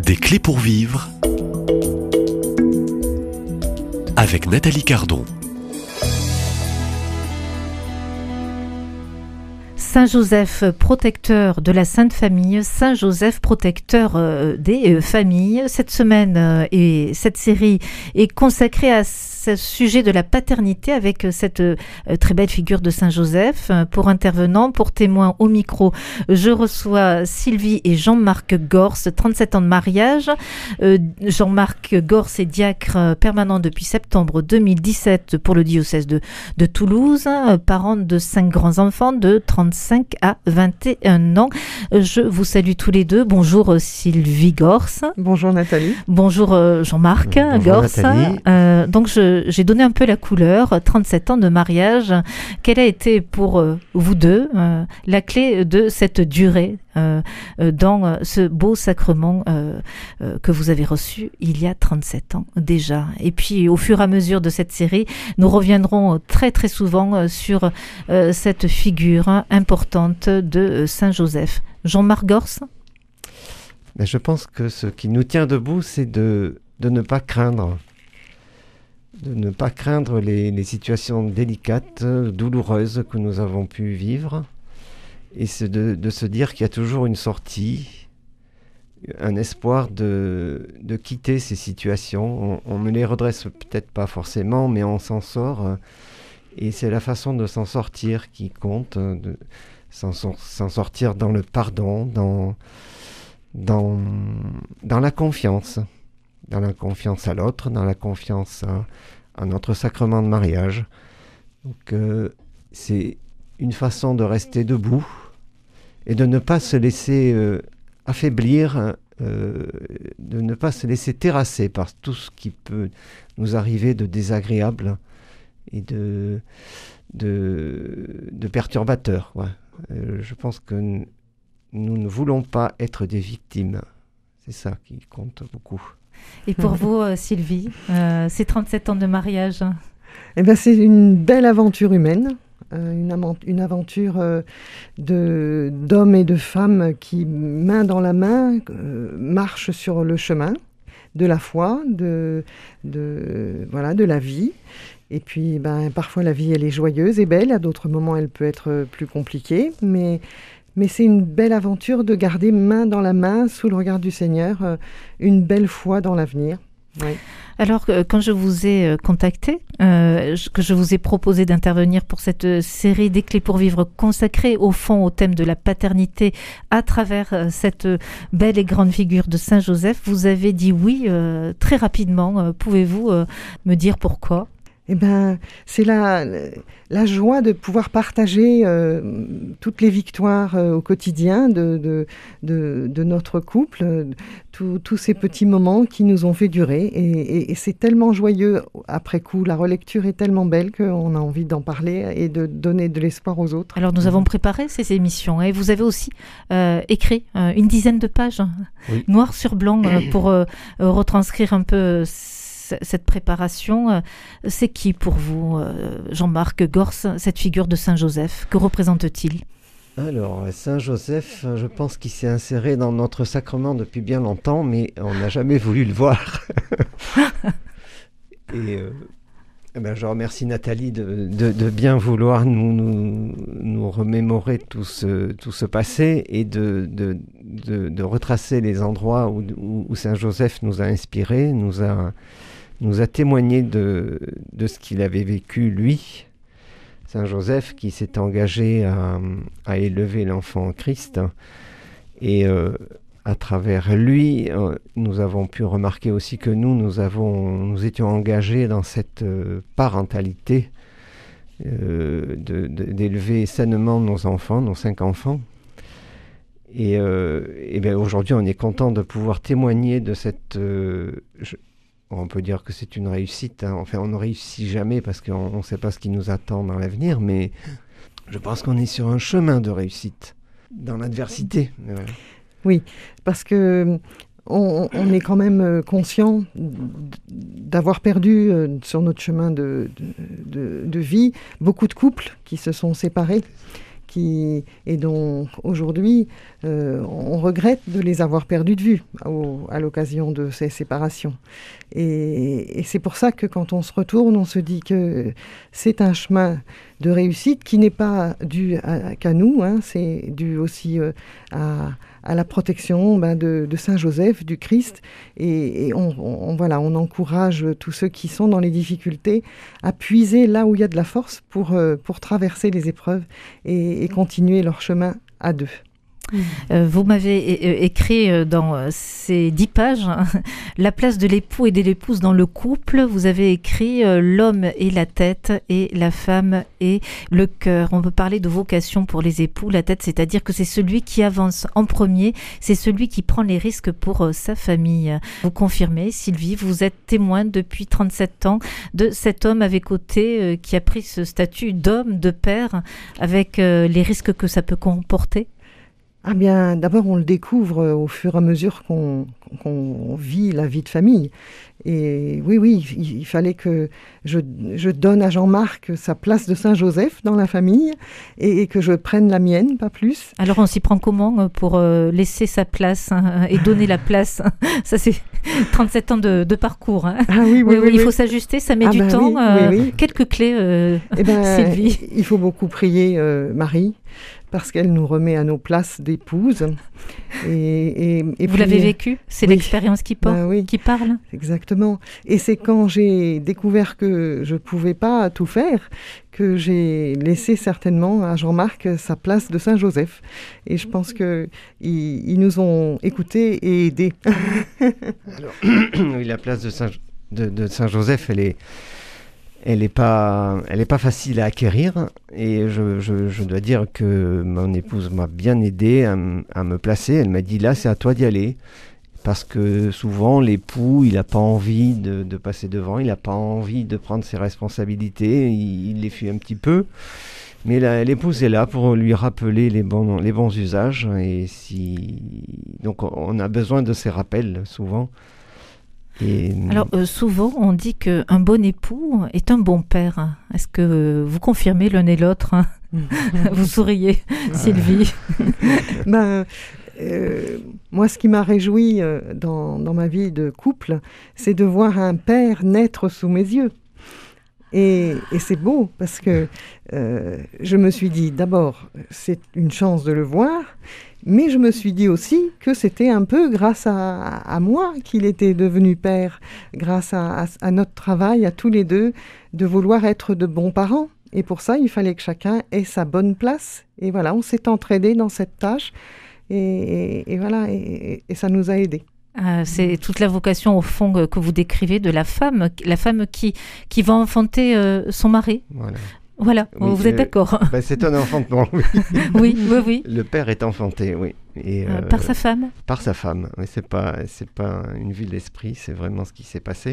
Des clés pour vivre avec Nathalie Cardon. Saint Joseph, protecteur de la Sainte Famille, Saint Joseph, protecteur des familles. Cette semaine et cette série est consacrée à ce sujet de la paternité avec cette très belle figure de Saint Joseph. Pour intervenants, pour témoins au micro, je reçois Sylvie et Jean-Marc Gorce, 37 ans de mariage. Jean-Marc Gorce est diacre permanent depuis septembre 2017 pour le diocèse de Toulouse, parent de 5 grands-enfants de 35 à 21 ans. Je vous salue tous les deux. Bonjour Sylvie Gorce. Bonjour Nathalie. Bonjour Jean-Marc Gorce. Donc j'ai donné un peu la couleur, 37 ans de mariage. Quelle a été pour vous deux la clé de cette durée dans ce beau sacrement que vous avez reçu il y a 37 ans déjà? Et puis au fur et à mesure de cette série, nous reviendrons très très souvent sur cette figure importante de Saint Joseph. Jean-Marc Gorce? Je pense que ce qui nous tient debout, c'est de ne pas craindre. De ne pas craindre les situations délicates, douloureuses que nous avons pu vivre. Et c'est de se dire qu'il y a toujours une sortie, un espoir de quitter ces situations. On ne les redresse peut-être pas forcément, mais on s'en sort. Et c'est la façon de s'en sortir qui compte, de s'en sortir dans le pardon, dans la confiance. Dans la confiance à l'autre, dans la confiance à notre sacrement de mariage. Donc c'est une façon de rester debout et de ne pas se laisser affaiblir, de ne pas se laisser terrasser par tout ce qui peut nous arriver de désagréable et de perturbateur. Ouais. Je pense que nous ne voulons pas être des victimes. C'est ça qui compte beaucoup. Et pour vous, Sylvie, ces 37 ans de mariage? Eh bien, c'est une belle aventure humaine, une aventure d'hommes et de femmes qui, main dans la main, marchent sur le chemin de la foi, de la vie. Et puis, parfois, la vie, elle est joyeuse et belle. À d'autres moments, elle peut être plus compliquée. Mais c'est une belle aventure de garder main dans la main, sous le regard du Seigneur, une belle foi dans l'avenir. Oui. Alors, quand je vous ai contacté, que je vous ai proposé d'intervenir pour cette série des clés pour vivre consacrée au fond au thème de la paternité à travers cette belle et grande figure de Saint Joseph, vous avez dit oui très rapidement. Pouvez-vous me dire pourquoi ? Eh bien, c'est la joie de pouvoir partager toutes les victoires au quotidien de notre couple, tous ces petits moments qui nous ont fait durer. Et c'est tellement joyeux après coup, la relecture est tellement belle qu'on a envie d'en parler et de donner de l'espoir aux autres. Alors nous avons préparé ces émissions et vous avez aussi écrit une dizaine de pages, oui, noir sur blanc, pour retranscrire un peu cette préparation. C'est qui pour vous, Jean-Marc Gorce, cette figure de Saint Joseph? Que représente-t-il? Alors, Saint Joseph, je pense qu'il s'est inséré dans notre sacrement depuis bien longtemps, mais on n'a jamais voulu le voir. Et je remercie Nathalie de bien vouloir nous remémorer tout ce passé et de retracer les endroits où Saint Joseph nous a inspirés, nous a témoigné de ce qu'il avait vécu, lui, Saint Joseph, qui s'est engagé à élever l'enfant Christ. Et à travers lui, nous avons pu remarquer aussi que nous étions engagés dans cette parentalité d'élever sainement nos enfants, nos 5 enfants. Et aujourd'hui, on est content de pouvoir témoigner de cette... on peut dire que c'est une réussite. Enfin, on ne réussit jamais parce qu'on ne sait pas ce qui nous attend dans l'avenir, mais je pense qu'on est sur un chemin de réussite, dans l'adversité. Oui, parce que on est quand même conscient d'avoir perdu sur notre chemin de vie beaucoup de couples qui se sont séparés, et dont aujourd'hui on regrette de les avoir perdus de vue à l'occasion de ces séparations. Et c'est pour ça que quand on se retourne, on se dit que c'est un chemin de réussite qui n'est pas dû qu'à nous, c'est dû aussi à la protection de Saint Joseph, du Christ, et on encourage tous ceux qui sont dans les difficultés à puiser là où il y a de la force pour traverser les épreuves et continuer leur chemin à deux. Vous m'avez écrit dans ces 10 pages la place de l'époux et de l'épouse dans le couple. Vous avez écrit l'homme est la tête et la femme est le cœur. On peut parler de vocation pour les époux. La tête, c'est-à-dire que c'est celui qui avance en premier, c'est celui qui prend les risques pour sa famille. Vous confirmez, Sylvie, vous êtes témoin depuis 37 ans de cet homme avec côté qui a pris ce statut d'homme, de père, avec les risques que ça peut comporter? Ah bien, d'abord, on le découvre au fur et à mesure qu'on vit la vie de famille. Et oui, il fallait que je donne à Jean-Marc sa place de Saint-Joseph dans la famille et que je prenne la mienne, pas plus. Alors, on s'y prend comment pour laisser sa place et donner la place? Ça, c'est 37 ans de parcours. Ah oui, il faut s'ajuster, ça met du temps. Oui. Quelques clés, Sylvie. Il faut beaucoup prier Marie, parce qu'elle nous remet à nos places d'épouse. Et vous puis, l'avez vécu? C'est l'expérience qui parle? Exactement. Et c'est quand j'ai découvert que je ne pouvais pas tout faire que j'ai laissé certainement à Jean-Marc sa place de Saint-Joseph. Et je pense qu'ils nous ont écoutés et aidés. Alors, oui, la place de Saint-Joseph, elle est pas facile à acquérir, et je dois dire que mon épouse m'a bien aidé à me placer. Elle m'a dit là, c'est à toi d'y aller, parce que souvent l'époux, il n'a pas envie de passer devant, il n'a pas envie de prendre ses responsabilités, il les fuit un petit peu, mais l'épouse est là pour lui rappeler les bons usages, et donc on a besoin de ces rappels souvent. Alors, souvent, on dit qu'un bon époux est un bon père. Est-ce que vous confirmez l'un et l'autre? Vous souriez, Sylvie. Moi, ce qui m'a réjoui dans ma vie de couple, c'est de voir un père naître sous mes yeux. Et c'est beau, parce que je me suis dit, d'abord, c'est une chance de le voir, mais je me suis dit aussi que c'était un peu grâce à moi qu'il était devenu père, grâce à notre travail, à tous les deux, de vouloir être de bons parents. Et pour ça, il fallait que chacun ait sa bonne place. Et voilà, on s'est entraînés dans cette tâche, et voilà, et ça nous a aidés. C'est toute la vocation, au fond, que vous décrivez de la femme qui va enfanter son mari. Voilà, oui, vous êtes d'accord? C'est un enfantement, oui. oui. Le père est enfanté, oui. Et, par sa femme? Par sa femme, mais c'est pas une vue de l'esprit, c'est vraiment ce qui s'est passé.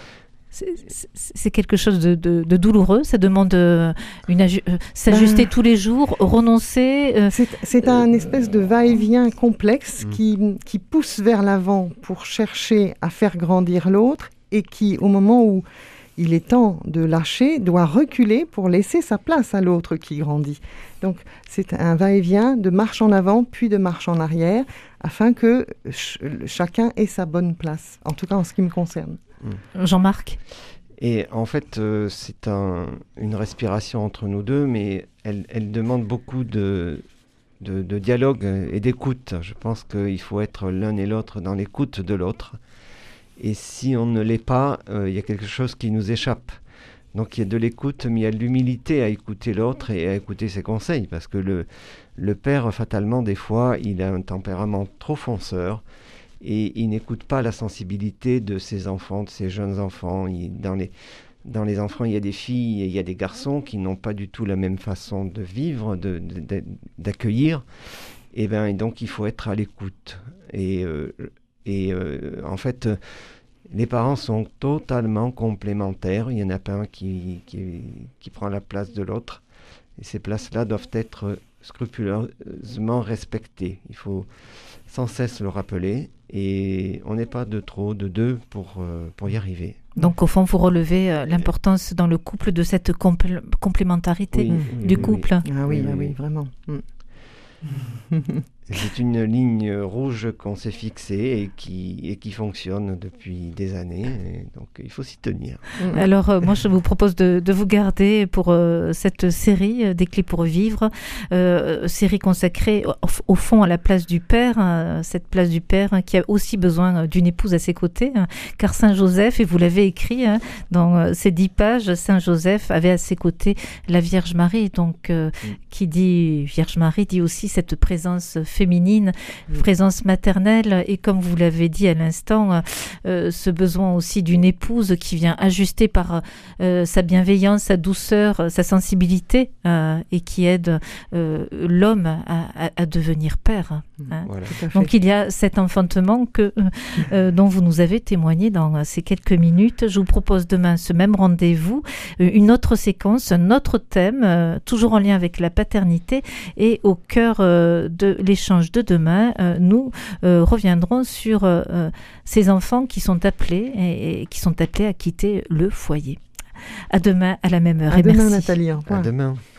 C'est quelque chose de douloureux, ça demande s'ajuster tous les jours, renoncer. C'est un espèce de va-et-vient complexe qui pousse vers l'avant pour chercher à faire grandir l'autre, et qui, au moment où il est temps de lâcher, doit reculer pour laisser sa place à l'autre qui grandit. Donc c'est un va-et-vient de marche en avant puis de marche en arrière, afin que chacun ait sa bonne place, en tout cas en ce qui me concerne. Jean-Marc? Et en fait, c'est une respiration entre nous deux, mais elle demande beaucoup de dialogue et d'écoute. Je pense qu'il faut être l'un et l'autre dans l'écoute de l'autre. Et si on ne l'est pas, il y a quelque chose qui nous échappe. Donc il y a de l'écoute, mais il y a de l'humilité à écouter l'autre et à écouter ses conseils. Parce que le père, fatalement, des fois, il a un tempérament trop fonceur. Et il n'écoute pas la sensibilité de ses enfants, de ses jeunes enfants. Dans les enfants, il y a des filles et il y a des garçons qui n'ont pas du tout la même façon de vivre, d'accueillir. Et donc il faut être à l'écoute. En fait, les parents sont totalement complémentaires. Il n'y en a pas un qui prend la place de l'autre. Et ces places-là doivent être scrupuleusement respectées. Il faut sans cesse le rappeler. Et on n'est pas de trop, de deux pour y arriver. Donc, au fond, vous relevez l'importance dans le couple de cette complémentarité du couple. Ah oui, vraiment. C'est une ligne rouge qu'on s'est fixée et qui fonctionne depuis des années. Et donc, il faut s'y tenir. Alors, moi, je vous propose de vous garder pour cette série Des clés pour vivre, série consacrée au fond à la place du père, cette place du père qui a aussi besoin d'une épouse à ses côtés, car Saint Joseph, et vous l'avez écrit dans ces 10 pages, Saint Joseph avait à ses côtés la Vierge Marie. Donc, qui dit Vierge Marie dit aussi cette présence féminine, présence maternelle, et comme vous l'avez dit à l'instant, ce besoin aussi d'une épouse qui vient ajuster par sa bienveillance, sa douceur, sa sensibilité, et qui aide l'homme à devenir père. Voilà. Donc il y a cet enfantement dont vous nous avez témoigné dans ces quelques minutes. Je vous propose demain ce même rendez-vous, une autre séquence, un autre thème, toujours en lien avec la paternité, et au cœur de l'échange de demain, nous reviendrons sur ces enfants qui sont appelés et qui sont appelés à quitter le foyer. À demain à la même heure. À demain, merci. Nathalie. Au revoir. À demain.